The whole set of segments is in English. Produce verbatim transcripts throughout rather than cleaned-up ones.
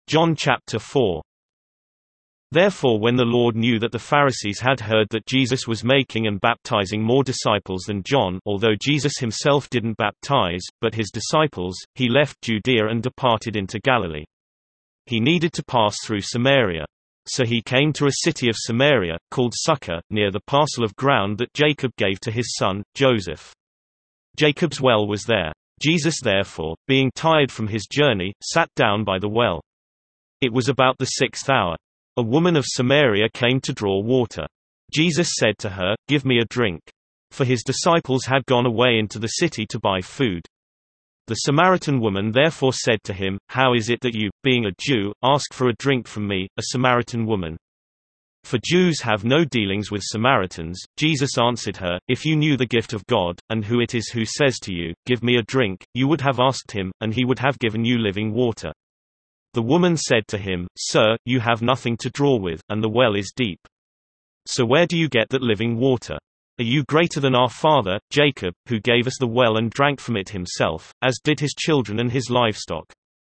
John chapter four. Therefore when the Lord knew that the Pharisees had heard that Jesus was making and baptizing more disciples than John, although Jesus himself didn't baptize, but his disciples, he left Judea and departed into Galilee. He needed to pass through Samaria. So he came to a city of Samaria, called Sychar, near the parcel of ground that Jacob gave to his son, Joseph. Jacob's well was there. Jesus therefore, being tired from his journey, sat down by the well. It was about the sixth hour. A woman of Samaria came to draw water. Jesus said to her, "Give me a drink." For his disciples had gone away into the city to buy food. The Samaritan woman therefore said to him, "How is it that you, being a Jew, ask for a drink from me, a Samaritan woman?" For Jews have no dealings with Samaritans. Jesus answered her, "If you knew the gift of God, and who it is who says to you, 'Give me a drink,' you would have asked him, and he would have given you living water." The woman said to him, "Sir, you have nothing to draw with, and the well is deep. So where do you get that living water? Are you greater than our father, Jacob, who gave us the well and drank from it himself, as did his children and his livestock?"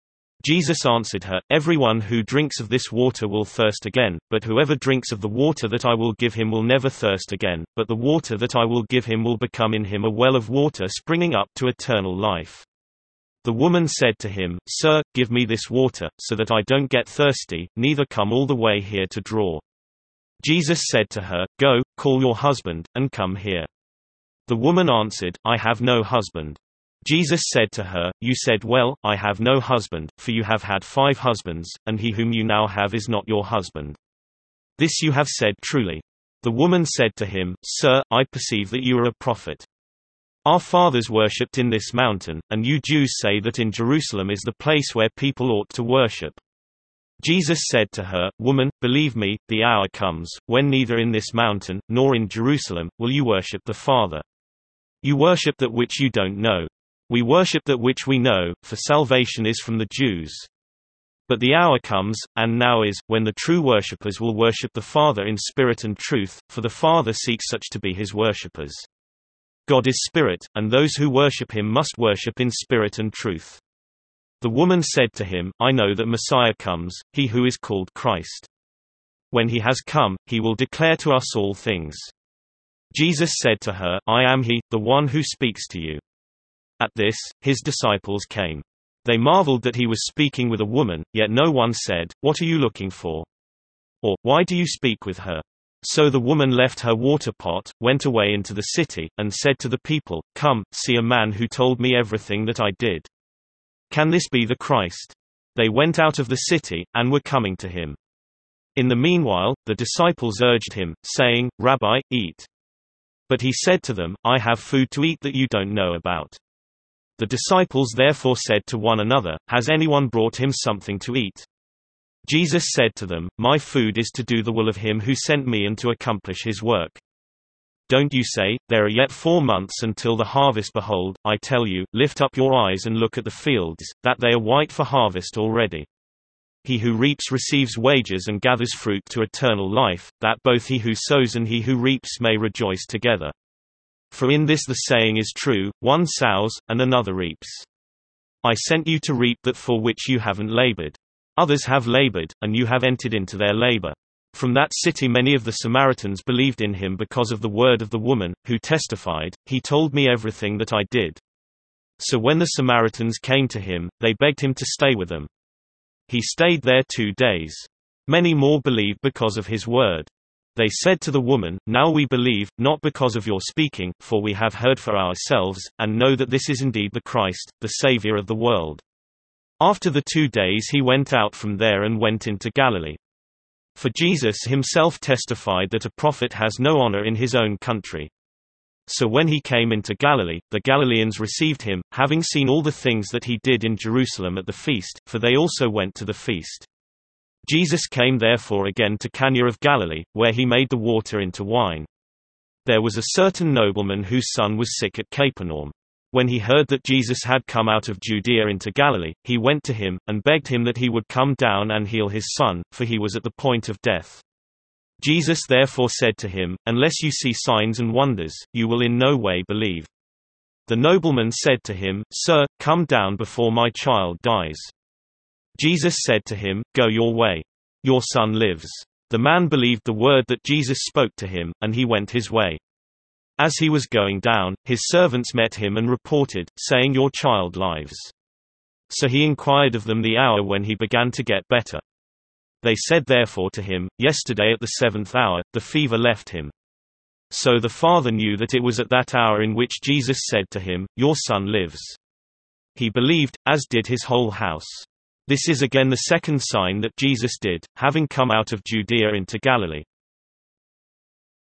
Jesus answered her, "Everyone who drinks of this water will thirst again, but whoever drinks of the water that I will give him will never thirst again, but the water that I will give him will become in him a well of water springing up to eternal life." The woman said to him, "Sir, give me this water, so that I don't get thirsty, neither come all the way here to draw." Jesus said to her, "Go, call your husband, and come here." The woman answered, "I have no husband." Jesus said to her, "You said well, I have no husband, for you have had five husbands, and he whom you now have is not your husband. This you have said truly." The woman said to him, "Sir, I perceive that you are a prophet. Our fathers worshipped in this mountain, and you Jews say that in Jerusalem is the place where people ought to worship." Jesus said to her, "Woman, believe me, the hour comes, when neither in this mountain, nor in Jerusalem, will you worship the Father. You worship that which you don't know. We worship that which we know, for salvation is from the Jews. But the hour comes, and now is, when the true worshippers will worship the Father in spirit and truth, for the Father seeks such to be his worshippers. God is spirit, and those who worship him must worship in spirit and truth." The woman said to him, "I know that Messiah comes, he who is called Christ. When he has come, he will declare to us all things." Jesus said to her, "I am he, the one who speaks to you." At this, his disciples came. They marveled that he was speaking with a woman, yet no one said, "What are you looking for?" or, "Why do you speak with her?" So the woman left her water pot, went away into the city, and said to the people, "Come, see a man who told me everything that I did. Can this be the Christ?" They went out of the city, and were coming to him. In the meanwhile, the disciples urged him, saying, "Rabbi, eat." But he said to them, "I have food to eat that you don't know about." The disciples therefore said to one another, "Has anyone brought him something to eat?" Jesus said to them, "My food is to do the will of him who sent me and to accomplish his work. Don't you say, 'There are yet four months until the harvest'? Behold, I tell you, lift up your eyes and look at the fields, that they are white for harvest already. He who reaps receives wages and gathers fruit to eternal life, that both he who sows and he who reaps may rejoice together. For in this the saying is true, one sows, and another reaps. I sent you to reap that for which you haven't labored. Others have labored, and you have entered into their labor." From that city many of the Samaritans believed in him because of the word of the woman, who testified, "He told me everything that I did." So when the Samaritans came to him, they begged him to stay with them. He stayed there two days. Many more believed because of his word. They said to the woman, "Now we believe, not because of your speaking, for we have heard for ourselves, and know that this is indeed the Christ, the Savior of the world." After the two days he went out from there and went into Galilee. For Jesus himself testified that a prophet has no honor in his own country. So when he came into Galilee, the Galileans received him, having seen all the things that he did in Jerusalem at the feast, for they also went to the feast. Jesus came therefore again to Cana of Galilee, where he made the water into wine. There was a certain nobleman whose son was sick at Capernaum. When he heard that Jesus had come out of Judea into Galilee, he went to him, and begged him that he would come down and heal his son, for he was at the point of death. Jesus therefore said to him, "Unless you see signs and wonders, you will in no way believe." The nobleman said to him, "Sir, come down before my child dies." Jesus said to him, "Go your way. Your son lives." The man believed the word that Jesus spoke to him, and he went his way. As he was going down, his servants met him and reported, saying, "Your child lives." So he inquired of them the hour when he began to get better. They said therefore to him, "Yesterday at the seventh hour, the fever left him." So the father knew that it was at that hour in which Jesus said to him, "Your son lives." He believed, as did his whole house. This is again the second sign that Jesus did, having come out of Judea into Galilee.